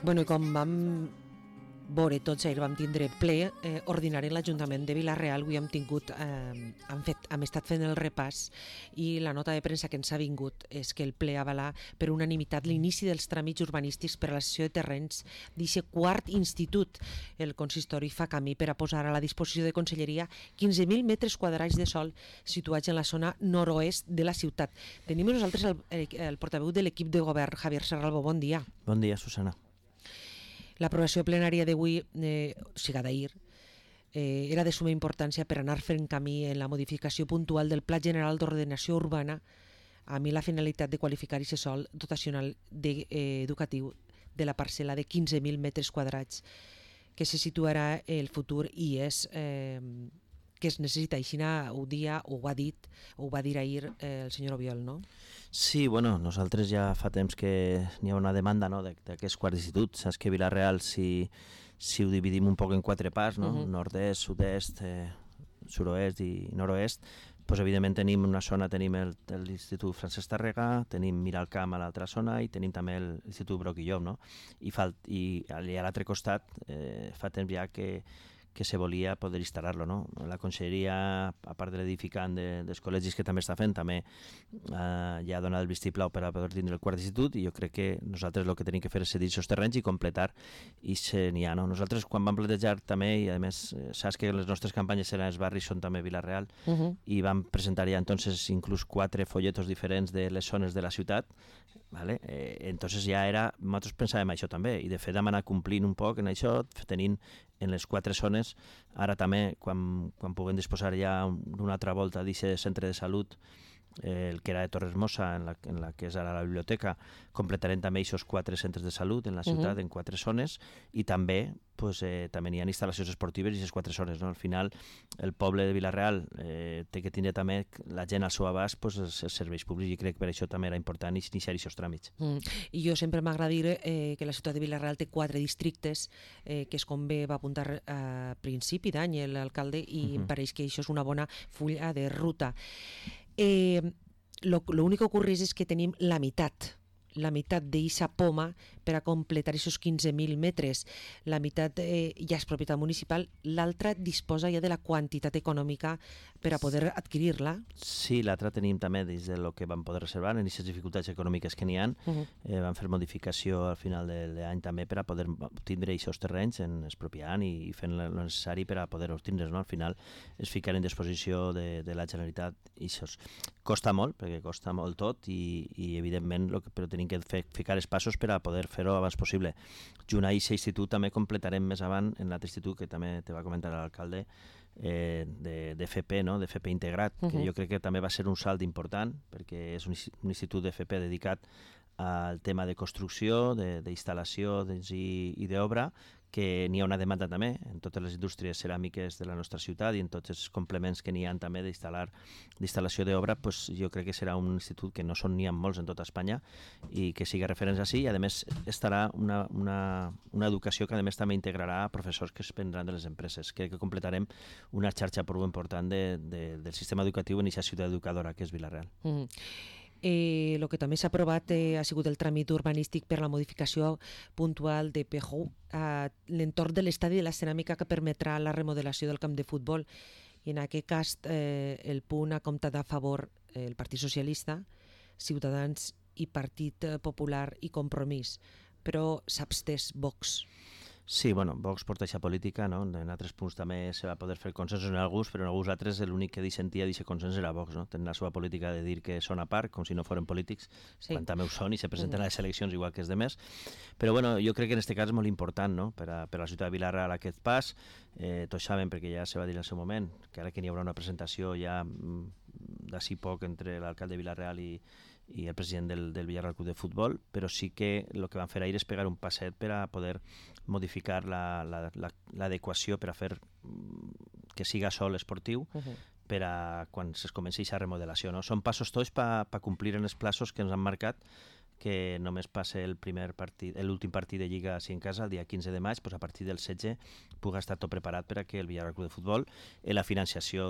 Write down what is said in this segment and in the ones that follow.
Bueno, i com vam veure tots ahir, vam tindre ple ordinari en l'Ajuntament de Vila-real. Avui hem estat fent el repàs i la nota de premsa que ens ha vingut és que el ple avalà per unanimitat l'inici dels tràmits urbanístics per a la cessió de terrenys d'aquest quart institut. El consistori fa camí per a posar a la disposició de Conselleria 15.000 metres quadrats de sòl situats en la zona nord-oest de la ciutat. Tenim nosaltres el portaveu de l'equip de govern, Javier Serralbo. Bon dia. Bon dia, Susana. L'aprovació plenària d'avui, o sigui d'ahir, era de suma importància per anar fent camí en la modificació puntual del Pla General d'Ordenació Urbana amb la finalitat de qualificar aquest sòl dotacional educatiu de la parcel·la de 15.000 metres quadrats que se situarà el futur i és que es necessita. Aixina ho va dir ahir el senyor Obiol, no? Sí, bueno, nosaltres ja fa temps que n'hi ha una demanda, no, d'aquest quart institut. Saps que Vila-real, si ho dividim un poc en 4 parts, no? Nord-est, sud-est, sud-oest i nord-oest, pues, evidentment tenim una zona, tenim l'Institut Francesc Tàrrega, tenim Miralcamp a l'altra zona i tenim també l'Institut Broc i Llop, no? I a l'altre costat fa temps ja que se volia poder instal·lar-lo, no? La Conselleria, a part de l'edificant dels col·legis que també està fent, també ja ha donat el vistiplau per a poder tindre el quart institut, i jo crec que nosaltres el que tenim que fer és cedir aquests terrenys i completar, i n'hi ha, no? Nosaltres quan vam plantejar també, i a més saps que les nostres campanyes en els barris són també Vila-real, i vam presentar ja entonces inclús 4 folletos diferents de les zones de la ciutat, ¿vale? Entonces ja era, nosaltres pensàvem això també, i de fet vam anar complint un poc en això, tenint en les 4 zones, ara també, quan puguem disposar ja d'una altra volta d'aquest centre de salut, el que era de Torres Mossa, en la que és ara la biblioteca, completarem també aquests 4 centres de salut en la ciutat, en 4 zones, i també també hi ha instal·lacions esportives i aquestes 4 zones, no? Al final, el poble de Vila-real té que tindre també la gent al seu abast els serveis públics, i crec que per això també era important iniciar aquests tràmits. I jo sempre m'agrada dir que la ciutat de Vila-real té 4 districtes, que és com bé va apuntar a principi d'any l'alcalde, i em pareix que això és una bona fulla de ruta. L'únic que ocorreix és que tenim la meitat d'eixa poma per a completar aquests 15.000 metres. La meitat ja és propietat municipal, l'altra disposa ja de la quantitat econòmica per a poder adquirir-la. Sí, l'altra tenim també des del que vam poder reservar, en aquestes dificultats econòmiques que n'hi ha. Vam fer modificació al final de l'any també per a poder obtindre aquests terrenys expropiant i fent el necessari per a poder obtindre's, no? Al final es ficar en disposició de la Generalitat i això costa molt, perquè costa molt tot, i evidentment però tenim que ficar els passos per a poder fer-ho abans possible. Junt a aquest institut també completarem més avant en l'altre institut que també te va comentar l'alcalde, d'FP, no? D'FP integrat, que jo crec que també va ser un salt important, perquè és un institut d'FP dedicat al tema de construcció, d'instal·lació i d'obra, que n'hi ha una demanda també en totes les indústries ceràmiques de la nostra ciutat i en tots els complements que n'hi ha també d'instal·lació d'obra. Jo crec que serà un institut que no n'hi ha molts en tota Espanya i que sigui referents així, i a més estarà una educació que a més també integrarà professors que es prendran de les empreses. Crec que completarem una xarxa prou important del sistema educatiu en aquesta ciutat educadora que és Vila-real. El que també s'ha aprovat ha sigut el tràmit urbanístic per la modificació puntual de Pejou a l'entorn de l'estadi de la ceràmica, que permetrà la remodelació del camp de futbol, i en aquest cas el punt ha comptat a favor el Partit Socialista, Ciutadans i Partit Popular i Compromís, però s'ha abstès Vox. Sí, bueno, Vox porta aquesta política, no? En altres punts també se va poder fer consensos en alguns, però en alguns altres l'únic que dissentia d'aquest consens era Vox, no? Tenen la seva política de dir que són a part, com si no foren polítics, quan també ho són i se presenten a les eleccions igual que els demés. Però bueno, jo crec que en aquest cas és molt important, no? Per a la ciutat de Vila-real aquest pas. Tots saben, perquè ja se va dir en el seu moment, que ara que n'hi haurà una presentació ja d'ací poc entre l'alcalde de Vila-real i el president del Villarreal Club de Futbol, però sí que el que van fer ahir és pegar un passet per a poder modificar l'adequació per a fer que siga sol esportiu per a quan es comenci aquesta remodelació, no? Són passos tots per complir en els plaços que ens han marcat, que només passa l'últim partit de Lliga així en casa, el dia 15 de maig, doncs a partir del 16 pugui estar tot preparat per a que el Villarreal Club de Futbol la financiació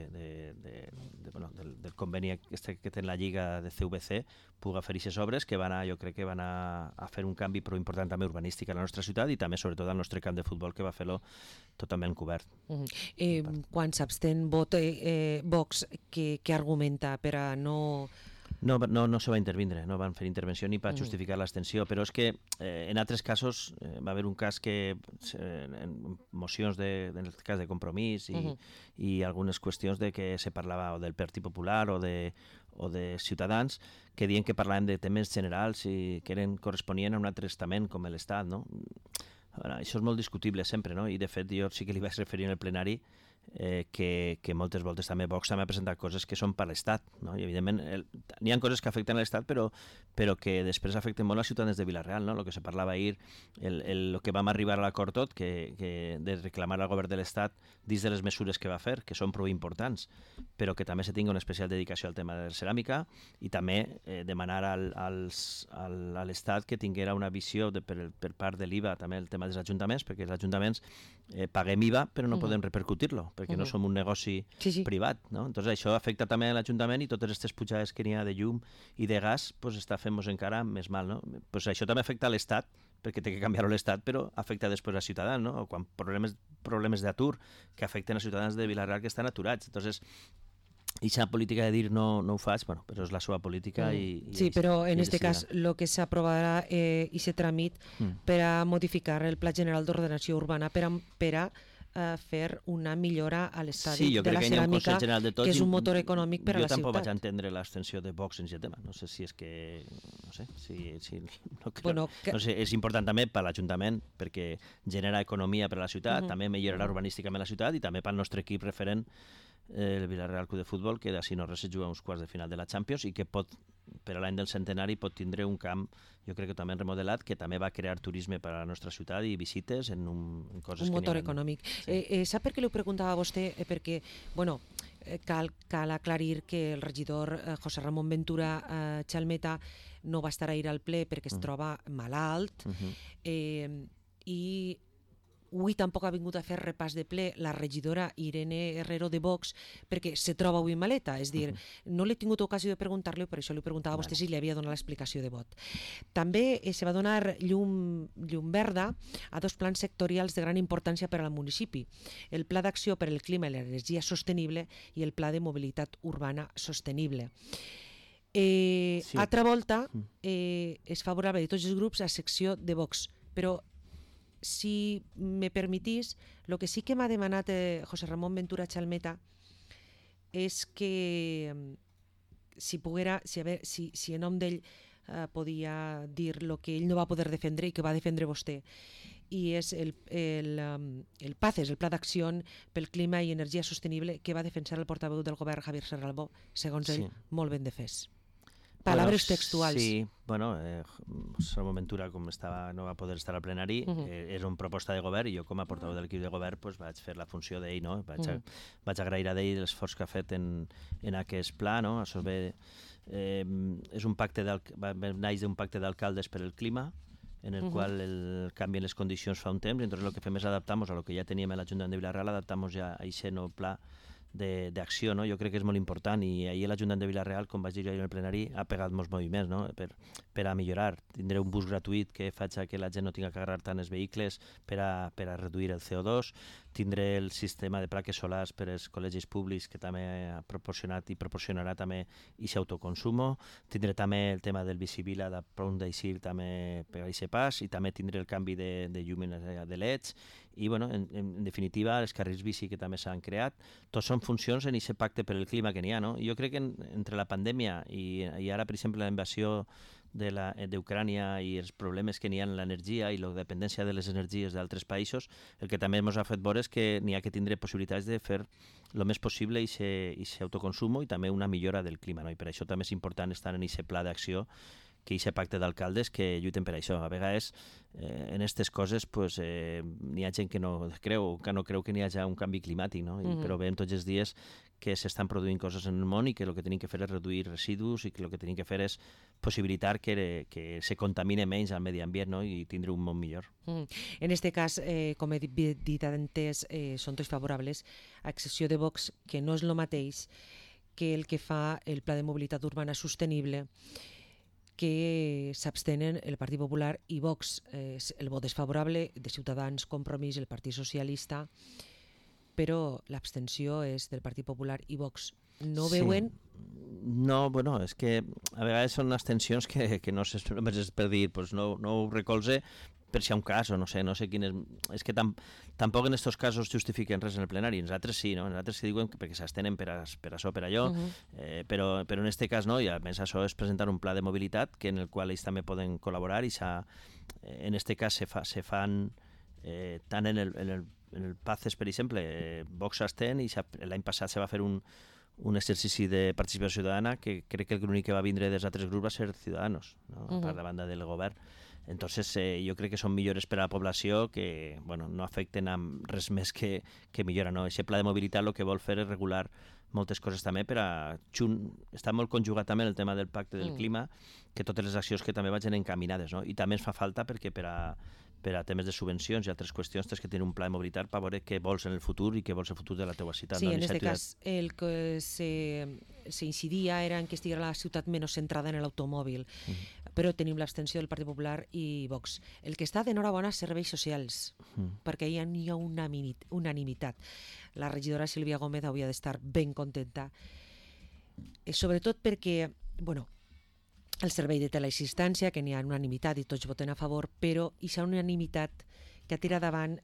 del conveni que té la Lliga de CVC pugui fer aquestes obres que jo crec que van a fer un canvi prou important també urbanístic a la nostra ciutat i també sobretot al nostre camp de futbol que va fer-lo totalment cobert. Quan s'abstén Vox, què argumenta per a no... No se va intervindre, no van fer intervenció ni per justificar l'abstenció, però és que en altres casos va haver un cas que en mocions en el cas de Compromís i algunes qüestions de que se parlava o del Partit Popular o de Ciutadans que diuen que parlaven de temes generals i que corresponien a un altre estament com l'Estat, no? Això és molt discutible sempre, no? I de fet jo sí que li vaig referir en el plenari que moltes voltes també Vox també ha presentat coses que són per l'Estat, no? I evidentment n'hi ha coses que afecten l'Estat però que després afecten molt als ciutadans de Vila-real, no? El que se parlava ahir, el que vam arribar a l'acord tot, que de reclamar al govern de l'Estat dins de les mesures que va fer, que són prou importants, però que també se tingui una especial dedicació al tema de la ceràmica i també demanar a l'Estat que tinguera una visió per part de l'IVA, també el tema dels ajuntaments, perquè els ajuntaments paguem IVA però no podem repercutir-lo, perquè no som un negoci privat, no? Entonces això afecta també a l'Ajuntament i totes aquestes pujades que n'hi ha de llum i de gas pues està fent-nos encara més mal, no? Pues això també afecta a l'Estat, perquè té que canviar-ho l'Estat, però afecta després als ciutadans, no? O quan problemes d'atur que afecten als ciutadans de Vila-real que estan aturats. Entonces, aquesta política de dir no ho faig, bueno, però és la seva política Sí, però en aquest cas el que s'aprovarà i se tramit per a modificar el Pla General d'Ordenació Urbana per a fer una millora a l'estadi de la ceràmica, que és un motor econòmic per a la ciutat. Jo tampoc vaig entendre l'extensió de Vox en aquest tema. No sé si és que... No sé, no sé, és important també per a l'Ajuntament perquè genera economia per a la ciutat, també millorarà urbanísticament la ciutat i també pel nostre equip referent, el Villarreal Club de Futbol, que d'ací no res se juga uns quarts de final de la Champions i que pot, per a l'any del centenari, pot tindre un camp, jo crec que també remodelat, que també va crear turisme per a la nostra ciutat i visites en coses que... Un motor econòmic. Sap per què li ho preguntava a vostè? Perquè, bueno, cal aclarir que el regidor José Ramón Ventura Chalmeta no va estar ahir al ple perquè es troba malalt i avui tampoc ha vingut a fer repàs de ple la regidora Irene Herrero de Vox perquè se troba avui maleta, és dir, no l'he tingut ocasió de preguntar-li, per això li preguntava a vostè si li havia donat l'explicació de vot. També se va donar llum verda a dos plans sectorials de gran importància per al municipi, el Pla d'Acció per al Clima i l'Energia Sostenible i el Pla de Mobilitat Urbana Sostenible. Altra volta és favorable de tots els grups a secció de Vox, però si me permitís, el que sí que m'ha demanat José Ramón Ventura Chalmeta és que si en nom d'ell podia dir el que ell no va poder defendre i que va defendre vostè, i és el PACES, el Pla d'Acció pel Clima i Energia Sostenible, que va defensar el portaveu del govern Javier Serralbó, segons ell, molt ben defès. Paraules textuals. Sí, bueno, Ramon Ventura, com no va poder estar al plenari, és una proposta de govern i jo com a portaveu de l'equip de govern vaig fer la funció d'ell, no? Vaig agrair a ell l'esforç que ha fet en aquest pla, no? Això és un pacte va néixer d'un pacte d'alcaldes per el clima, en el qual canvien les condicions fa un temps, i entonces el que fem és adaptar-nos a lo que ja teníem a l'Ajuntament de Vila-real, adaptar-nos ja a aquest nou pla d'acció, no? Jo crec que és molt important i ahir l'Ajuntament de Vila-real, com vaig dir ahir en el plenari, ha pegat molts moviments, no? Per a millorar. Tindré un bus gratuït que faci que la gent no tinga que agarrar tant els vehicles per a reduir el CO2, tindré el sistema de plaques solars per als col·legis públics que també ha proporcionat i proporcionarà també aquest autoconsumo, tindré també el tema del bicivila de prou d'eixir també per a aquest pas i també tindré el canvi de llum de LEDs i, bueno, en definitiva, els carrils bici que també s'han creat, tots són funcions en aquest pacte per el clima que n'hi ha, no? Jo crec que entre la pandèmia i ara, per exemple, la invasió d'Ucrània i els problemes que n'hi ha en l'energia i la dependència de les energies d'altres països, el que també ens ha fet veure és que n'hi ha que tindre possibilitats de fer el més possible aquest autoconsumo i també una millora del clima, no? I per això també és important estar en aquest pla d'acció, que aquest pacte d'alcaldes que lluiten per això. A vegades, en aquestes coses, n'hi ha gent que no creu que n'hi hagi un canvi climàtic, no? Però veiem tots els dies que s'estan produint coses en el món i que el que tenim que fer és reduir residus i que el que tenim que fer és possibilitar que se contamine menys el medi ambient, no? I tindre un món millor. En este cas, com he dit antes, són tots favorables, a excepció de Vox, que no és el mateix que el que fa el Pla de Mobilitat Urbana Sostenible, que s'abstenen el Partit Popular i Vox. El vot és favorable de Ciutadans, Compromís, el Partit Socialista, però l'abstenció és del Partit Popular i Vox. No veuen... No, bueno, és que a vegades són abstencions que no sé, només és per dir, pues no ho recolze per si hi ha un cas o no sé quin és... És que tampoc en aquests casos justifiquen res en el plenari, nosaltres sí, no? Nosaltres sí diuen que perquè s'abstenen per això, per allò, però en aquest cas no, i a més això és presentar un pla de mobilitat que en el qual ells també poden col·laborar i en aquest cas se fan tant en el PACES, per exemple, Vox s'abstén i l'any passat se va fer un exercici de participació ciutadana que crec que l'únic que va vindre dels altres grups va ser Ciudadanos, no? Per la banda del govern. Entonces, jo crec que són millores per a la població que no afecten amb res més que millora. No? Aquest pla de mobilitat el que vol fer és regular moltes coses també per a... Està molt conjugat també el tema del pacte del clima, que totes les accions que també vagin encaminades. No? I també ens fa falta perquè per a temes de subvencions i altres qüestions tens que tenir un pla de mobilitat per veure què vols en el futur i què vols el futur de la teva ciutat. Sí, en aquest cas el que s'incidia era en que estigués la ciutat menys centrada en l'automòbil, però tenim l'abstenció del Partit Popular i Vox. El que està d'enhorabona és serveis socials, perquè hi ha unanimitat. La regidora Sílvia Gómez hauria d'estar ben contenta, sobretot perquè, el servei de teleassistència, que n'hi ha unanimitat i tots voten a favor, però hi ha unanimitat que tira davant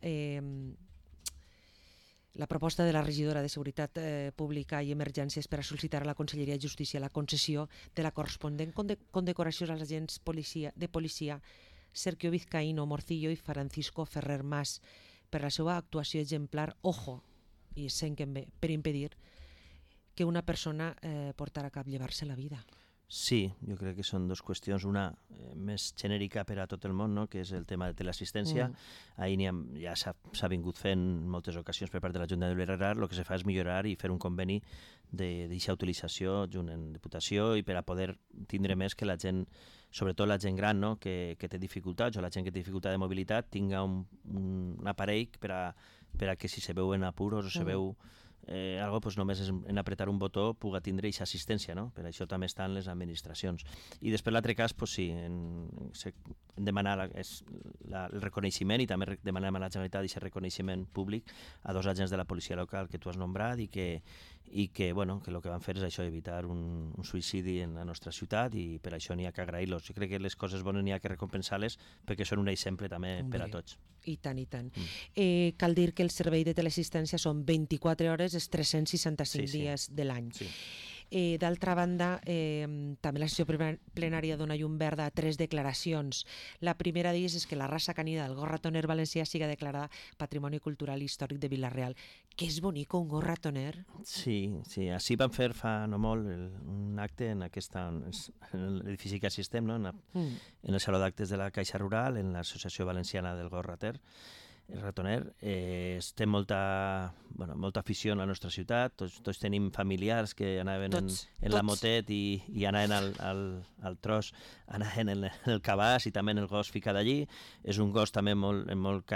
la proposta de la regidora de Seguretat Pública i Emergències per a sol·licitar a la Conselleria de Justícia la concessió de la corresponent condecoració als agents de policia Sergio Vizcaíno Morcillo i Francisco Ferrer Mas per la seva actuació exemplar, i sent bé, per impedir que una persona portara a cap llevar-se la vida. Sí, jo crec que són dues qüestions, una més genèrica per a tot el món, no? Que és el tema de teleassistència. Ahir ja s'ha vingut fent en moltes ocasions per part de la Junta de Vilareal, el que se fa és millorar i fer un conveni d'aquesta utilització junt en Diputació i per a poder tindre més que la gent, sobretot la gent gran, no? que té dificultats o la gent que té dificultat de mobilitat tinga un aparell per a que si se veu en apuros o se veu algo, pues només és en apretar un botó puga tindre aquesta assistència, no? Per això també estan les administracions. I després l'altre cas, pues sí, en demanar el reconeixement i també demanem a la Generalitat aquest reconeixement públic a dos agents de la policia local que tu has nombrat i que el que van fer és això, evitar un suïcidi en la nostra ciutat i per això n'hi ha que agrair-los. Jo crec que les coses bones n'hi ha que recompensar-les perquè són un exemple també per a tots. I tant, i tant. Cal dir que el servei de teleassistència són 24 hores, els 365 dies de l'any. Sí. D'altra banda, també la sessió plenària dona llum verda a 3 declaracions. La primera d'elles és que la raça canina del gos ratoner valencià siga declarada Patrimoni Cultural i Històric de Vila-real. Que és bonic un gos ratoner? Sí, així van fer fa no molt un acte en l'edifici que assistem, no? En el Saló d'Actes de la Caixa Rural, en l'Associació Valenciana del Gos Ratoner. Té molta afició en la nostra ciutat, tots tenim familiars que anaven en la motet i anaven al tros, anaven en el cabàs i també en el gos ficat allí. És un gos també amb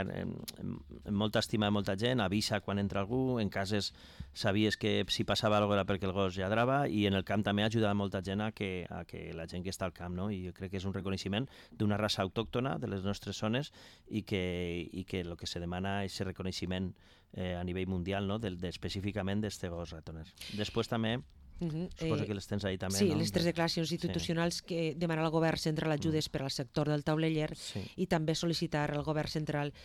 molta estima de molta gent, avisa quan entra algú, en cases sabies que si passava alguna cosa era perquè el gos lladrava i en el camp també ajuda molta gent a que la gent que està al camp, no? I jo crec que és un reconeixement d'una raça autòctona de les nostres zones i que el que se demana és el reconeixement a nivell mundial, no? Específicament d'este gos ratoner. Després també, suposo que les tens ahí també, sí, no? Les 3 declaracions institucionals que demanen al govern central ajudes per al sector del tauleller i també sol·licitar al govern central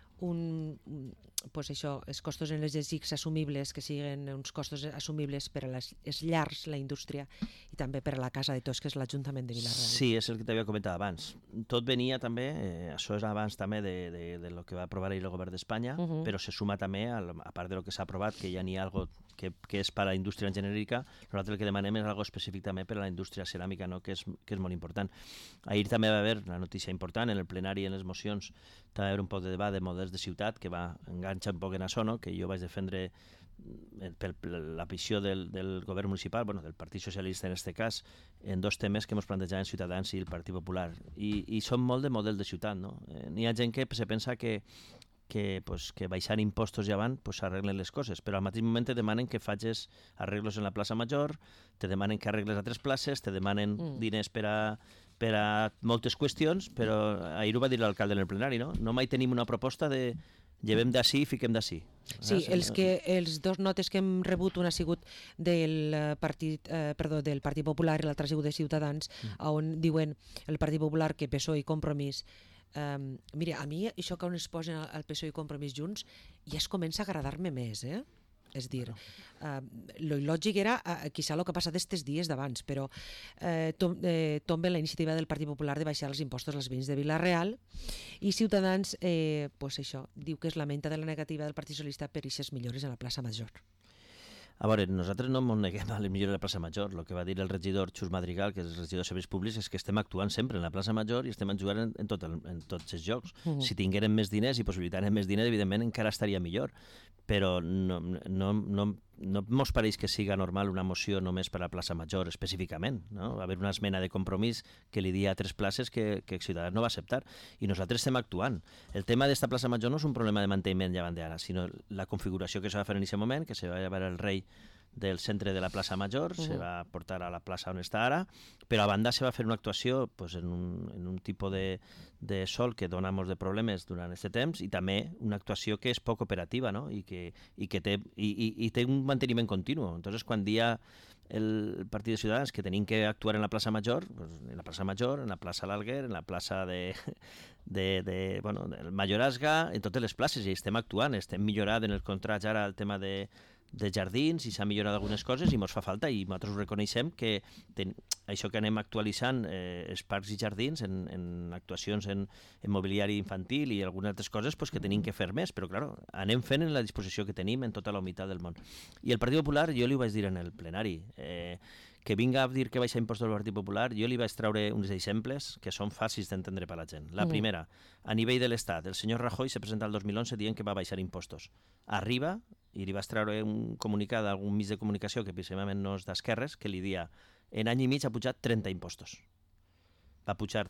els costos energètics assumibles, que siguin uns costos assumibles per a les llars, la indústria i també per a la casa de tots, que és l'Ajuntament de Vila-real. Sí, és el que t'havia comentat abans. Tot venia també, això és abans també de lo que va aprovar ahir el govern d'Espanya, però se suma també, a part de lo que s'ha aprovat, que ja n'hi ha algo que és per a la indústria en genèrica, nosaltres el que demanem és algo específic també per a la indústria ceràmica, no? que és molt important. Ahir també va haver una notícia important, en el plenari, en les mocions, també va haver un poc de debat de models de ciutat, que va enganxar un poc en això, no? Que jo vaig defendre per la visió del govern municipal, del Partit Socialista en aquest cas, en dos temes que ens plantejaven Ciutadans i el Partit Popular. I són molt de model de ciutat, no? N'hi ha gent que se pensa que baixant impostos i avant s'arreglen les coses, però al mateix moment te demanen que facis arreglos en la plaça Major, te demanen que arregles altres places, te demanen diners per a moltes qüestions, però ahir ho va dir l'alcalde en el plenari, no? No mai tenim una proposta de llevem d'ací i fiquem d'ací. Sí, els dos notes que hem rebut, un ha sigut del Partit Popular i l'altre ha sigut de Ciutadans, on diuen el Partit Popular que PSOE i Compromís. Mira, a mi això que on es posen el PSOE i Compromís junts ja es comença a agradar-me més, És dir, lo lògic era quizá el que ha passat estos dies d'abans, però tomben la iniciativa del Partit Popular de baixar els impostos als veïns de Vila-real i Ciutadans, això, diu que es lamenta de la negativa del Partit Socialista per aquestes millores a la plaça Major. A veure, nosaltres no ens neguem a les millores de la plaça Major. El que va dir el regidor Xus Madrigal, que és el regidor de Serveis Públics, és que estem actuant sempre en la plaça Major i estem jugant en tots els jocs. Si tinguérem més diners i possibilitarem més diners, evidentment encara estaria millor. Però no mos pareix que siga normal una moció només per a la plaça Major específicament, no? Va haver una esmena de compromís que li dia a 3 places que Ciutadans no va acceptar i nosaltres estem actuant. El tema d'esta plaça Major no és un problema de manteniment llevant d'ara, sinó la configuració que se va fer en aquest moment, que se va llevar el rei del centre de la plaça Major, se va portar a la plaça on està ara, però a banda se va fer una actuació en un tipus de sol que dona molts de problemes durant aquest temps i també una actuació que és poc operativa, no? I que té un manteniment continu. Entonces, quan dia el Partit de Ciutadans que tenim que actuar en la plaça Major, en la plaça Major, en la plaça l'Alguer, en la plaça del Mayorazga, en totes les places, i estem actuant, estem millorant en el contrats ara el tema de jardins i s'ha millorat algunes coses i ens fa falta i nosaltres ho reconeixem que això que anem actualitzant els parcs i jardins en actuacions en mobiliari infantil i algunes altres coses que tenim que fer més, però clar, anem fent en la disposició que tenim en tota la humitat del món. I el Partit Popular, jo li ho vaig dir en el plenari, que vinga a dir que baixa impostos del Partit Popular, jo li vaig treure uns exemples que són fàcils d'entendre per a la gent. La primera, a nivell de l'Estat, el senyor Rajoy se presenta el 2011 dient que va baixar impostos. Arriba i li vas treure un comunicat d'algun mig de comunicació que precisament no és d'esquerres, que li dia en any i mig ha pujat 30 impostos. Va pujar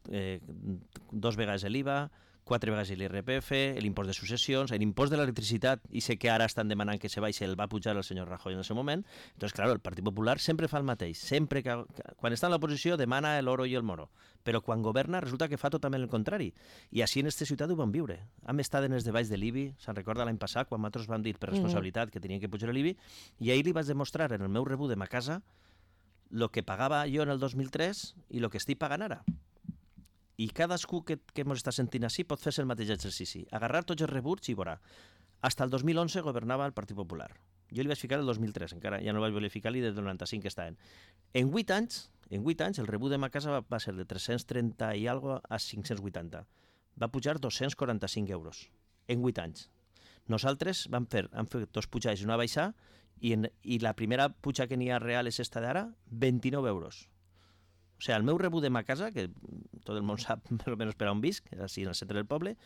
2 vegades l'IVA, 4 vegades l'IRPF, l'impost de successions, l'impost de l'electricitat, i sé que ara estan demanant que se baixi, el va pujar el senyor Rajoy en el seu moment. Entonces, claro, el Partit Popular sempre fa el mateix. Sempre que, quan està en l'oposició demana l'oro i el moro, però quan governa resulta que fa totalment el contrari. I així en aquesta ciutat ho vam viure. Hem estat en els deballs de l'IBI, se'n recorda l'any passat, quan nosaltres vam dir per responsabilitat que tenien que pujar l'IBI, i ahir li vaig demostrar en el meu rebut de ma casa el que pagava jo en el 2003 i el que estic pagant ara. I cadascú que ens està sentint així pot fer-se el mateix exercici. Agarrar tots els rebuts i veurà. Hasta el 2011 governava el Partit Popular. Jo li vaig ficar el 2003, encara ja no vaig voler ficar-li des del 95 que estaven. En 8 anys, el rebut de ma casa va ser de 330 i algo a 580. Va pujar 245 euros. En 8 anys. Nosaltres hem fet 2 pujades i una baixar i la primera puja que n'hi ha real és esta d'ara, 29 euros. O sigui, el meu rebut de ma casa, que tot el món sap més o menys per on visc, així en el centre del poble,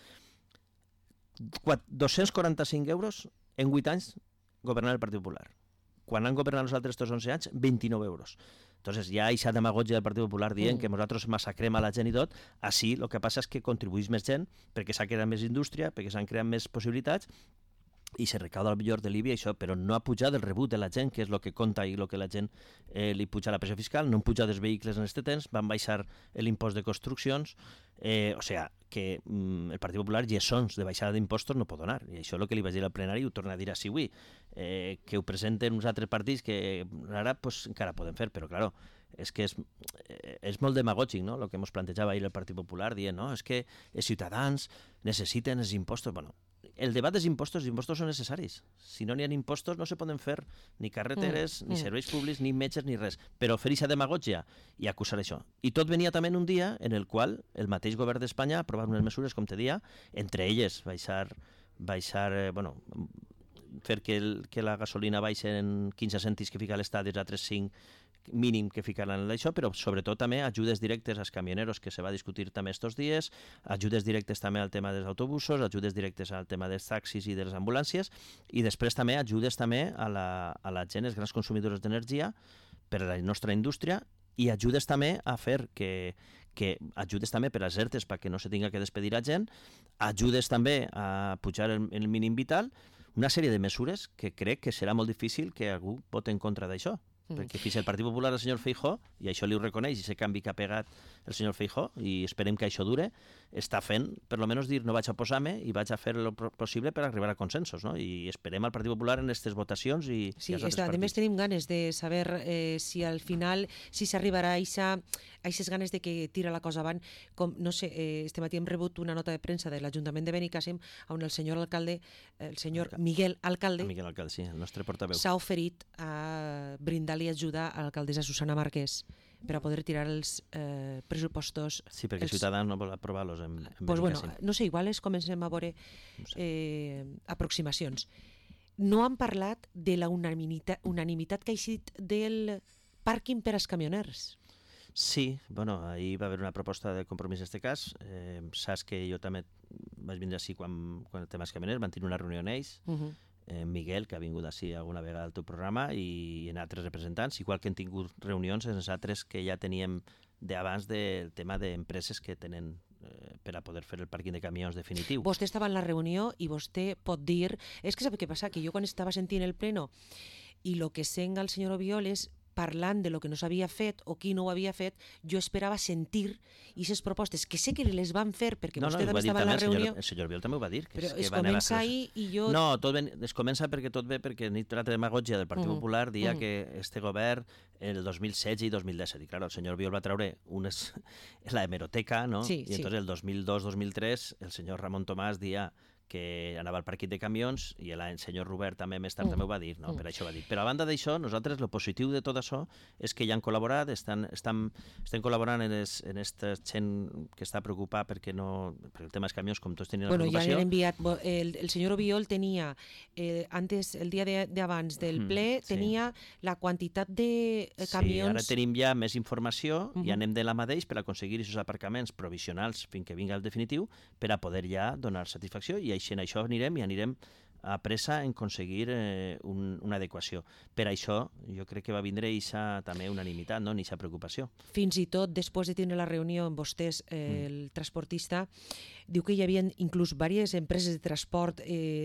245 euros en 8 anys governant el Partit Popular. Quan han governat els altres 11 anys, 29 euros. Entonces, ja hi ha demagogia del Partit Popular dient que nosaltres massacrem a la gent i tot. Així, el que passa és que contribuïs més gent, perquè s'ha creat més indústria, perquè s'han creat més possibilitats, i se recauda el millor de l'IBI, això, però no ha pujat el rebut de la gent, que és el que compta i el que la gent li puja la pressió fiscal, no han pujat els vehicles en aquest temps, van baixar l'impost de construccions, o sigui, que el Partit Popular lliçons de baixada d'impostos no pot donar, i això és el que li vaig dir al plenari i ho torna a dir així avui, que ho presenten uns altres partits que ara pues, encara poden fer, però claro, és que és molt demagògic, no?, el que ens plantejava ahir el Partit Popular, dient, no, és que els ciutadans necessiten els impostos. Bueno, el debat dels impostos, els impostos són necessaris. Si no n'hi ha impostos no se poden fer ni carreteres, ni serveis públics, ni metges, ni res. Però fer aquesta demagògia i acusar això. I tot venia també en un dia en el qual el mateix govern d'Espanya ha aprovat unes mesures, com te dia, entre elles baixar fer que la gasolina baixi en 15 cèntims que fica l'Estat i els altres 5 mínim que ficaran en això, però sobretot també ajudes directes als camioneros, que se va discutir també estos dies, ajudes directes també al tema dels autobusos, ajudes directes al tema dels taxis i de les ambulàncies, i després també ajudes també a la gent, els grans consumidors d'energia, per a la nostra indústria, i ajudes també a fer que ajudes també per als ERTEs perquè no se tinga que despedir a gent, ajudes també a pujar el mínim vital, una sèrie de mesures que crec que serà molt difícil que algú voti en contra d'això. Perquè fins el Partit Popular, el senyor Feijóo, i això li ho reconeix, i aquest canvi que ha pegat el senyor Feijóo, i esperem que això dure, està fent, per almenys dir, no vaig a posar-me i vaig a fer el possible per arribar a consensos, no? I esperem al Partit Popular en aquestes votacions i sí, als altres partits. A més tenim ganes de saber si al final, si s'arribarà a aquestes ganes de que tira la cosa avant, com, no sé, este matí hem rebut una nota de premsa de l'Ajuntament de Benicàssim on el senyor alcalde, el senyor Miguel Alcalde, Sí, el nostre portaveu, s'ha oferit a brindar-li ajuda a l'alcaldessa Susana Marquès per a poder tirar els pressupostos. Sí, perquè Ciutadans no vol aprovar-los en pues Benicàssim. No sé, igual comencem a veure aproximacions. No han parlat de la unanimitat que ha eixit del pàrquing per als camioners. Sí, bueno, ahir va haver una proposta de compromís en aquest cas. Saps que jo també vaig vindre així quan el tema dels camioners, van tenir una reunió amb ells, Miguel, que ha vingut així alguna vegada al teu programa, i en altres representants, igual que hem tingut reunions en els altres que ja teníem d'abans del tema d'empreses que tenen per a poder fer el pàrquing de camions definitiu. Vostè estava en la reunió i vostè pot dir... És que sap què passa? Que jo quan estava sentint el pleno i el que sent el senyor Obiol és parlant de lo que no s'havia fet o qui no ho havia fet, jo esperava sentir aquestes propostes, que sé que les van fer perquè vostè també estava en la reunió. El senyor Biol també ho va dir. Però es comença ahir i jo... No, es comença perquè ni la demagogia del Partit Popular dia que este govern el 2016 i 2017. I clar, el senyor Biol va treure la hemeroteca, no? Sí, I entonces el 2002-2003 el senyor Ramon Tomàs dia que anava al parquet de camions, i el senyor Robert també més tard també ho va dir, no? Per això va dir. Però a banda d'això, nosaltres, el positiu de tot això és que ja han col·laborat, estem col·laborant en aquesta gent que està preocupada perquè el tema dels camions, com tots tenien la preocupació. Ja l'han enviat, el senyor Obiol tenia, antes, el dia d'abans del ple, tenia la quantitat de camions... Sí, ara tenim ja més informació i anem de la mateix per aconseguir aquests aparcaments provisionals fins que vinga el definitiu, per a poder ja donar satisfacció, i així en això anirem a pressa en aconseguir una adequació. Per això jo crec que va vindre també unanimitat, no? Eixa preocupació. Fins i tot després de tenir la reunió amb vostès, el transportista diu que hi havia inclús diverses empreses de transport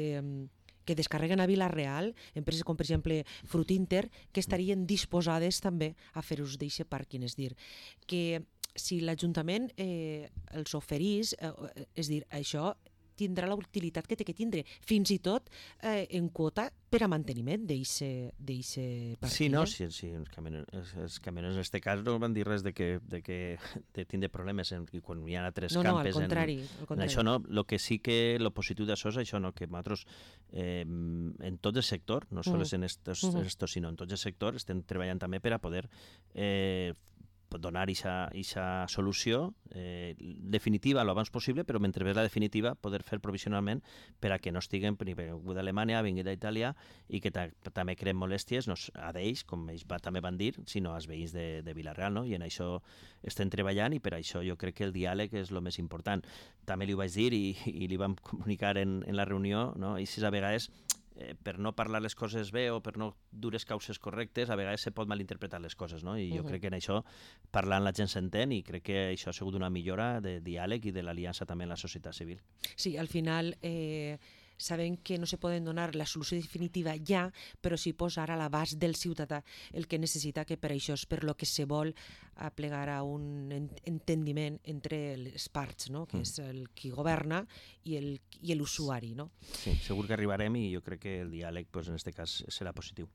que descarreguen a Vila-real, empreses com per exemple Frutinter, que estarien disposades també a fer ús d'aquest pàrquing. És dir, que si l'Ajuntament els oferís, és dir, això tindrà la utilitat que té que tindre, fins i tot en quota per a manteniment d'aquest pàrquing. Sí, no, sí, els camioners en aquest cas no van dir res de tindre problemes quan hi ha altres campes. No, al contrari. Això no, el que sí que el positiu d'això és això, no? Que nosaltres en tot el sector, no sols en estos, sinó en tot el sector, estem treballant també per a poder donar aquesta solució definitiva lo abans possible, però mentre ve la definitiva poder fer provisionalment per a que no estiguen ni vingut d'Alemanya, vingut d'Itàlia, i que també creen molèsties a ells, com ells també van dir, sinó als veïns de Vila-real, no? I en això estem treballant, i per això jo crec que el diàleg és el més important. També li ho vaig dir i li vam comunicar en la reunió, no? I si a vegades per no parlar les coses bé o per no dur les causes correctes, a vegades se pot malinterpretar les coses, no? I jo crec que en això, parlant, la gent s'entén, i crec que això ha sigut una millora de diàleg i de l'aliança també en la societat civil. Sí, al final sabem que no se poden donar la solució definitiva ja, però sí posar a l'abast del ciutadà el que necessita, que per això és per lo que se vol aplegar a un entendiment entre les parts, no? Que és el qui governa i l'usuari, no? Sí, segur que arribarem, i jo crec que el diàleg en aquest cas serà positiu.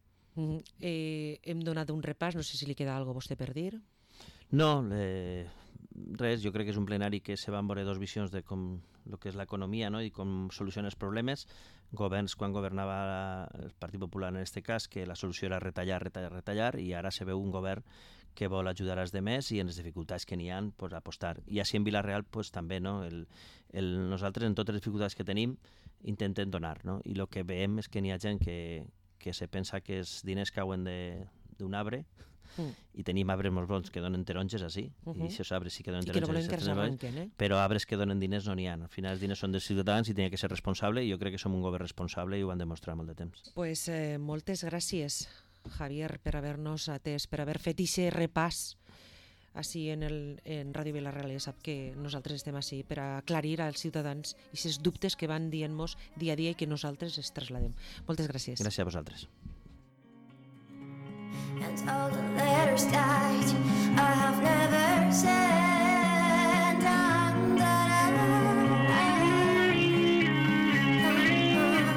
Hem donat un repàs, no sé si li queda alguna cosa a vostè per dir. No, res, jo crec que és un plenari que se van veure dos visions de com el que és l'economia, no? I com solucionar els problemes. Governs, quan governava el Partit Popular en aquest cas, que la solució era retallar, i ara se veu un govern que vol ajudar als demés i en les dificultats que n'hi ha apostar. I així en Vila-real també, no? Nosaltres en totes les dificultats que tenim intentem donar, no? I el que veiem és que n'hi ha gent que se pensa que els diners cauen d'un arbre i tenim arbres molt bons que donen taronges així, i aquests arbres sí que donen I que no taronges, volem que els arrenquen, però arbres que donen diners no n'hi ha. Al final els diners són dels ciutadans i tenia que ser responsable, i jo crec que som un govern responsable i ho han demostrat molt de temps. Pues moltes gràcies, Javier, per haver-nos atès, per haver fet aquest repàs així en Ràdio Vila-real. Ja sap que nosaltres estem així per aclarir als ciutadans aquests dubtes que van dient-nos dia a dia i que nosaltres es traslladem. Moltes gràcies. Gràcies a vosaltres. And all the letters die.